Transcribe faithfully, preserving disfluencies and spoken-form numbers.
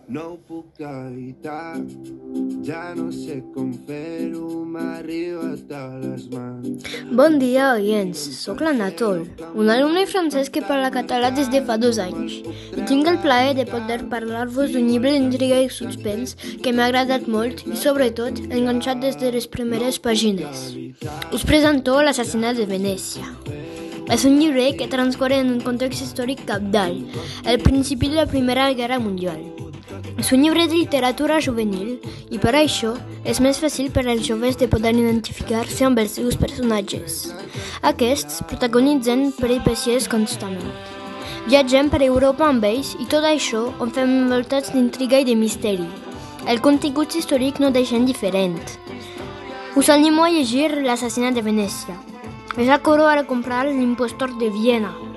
no ho puc evitar, ja no sé com fer-ho, m'ha arribat a les mans. Bon dia, oients. Soc l'Anatol, un alumne francès que parla català des de fa dos anys i tinc el plaer de poder parlar-vos d'un llibre d'intriga i suspens que m'ha agradat molt i, sobretot, enganxat des de les primeres pàgines. Us presento L'assassinat de Venècia. És un llibre que transcorre en un context històric cabdal, el principi de la Primera Guerra Mundial. És un llibre de literatura juvenil i per això és més fàcil per als joves de poder identificar-se amb els seus personatges. Aquests protagonitzen peripècies constantment. Viatgem per Europa amb ells i tot això ho fem envoltats d'intriga i de misteri. El contingut històric no deixa indiferent. Us animo a llegir L'assassinat de Venècia. És a corro a comprar L'impostor de Viena.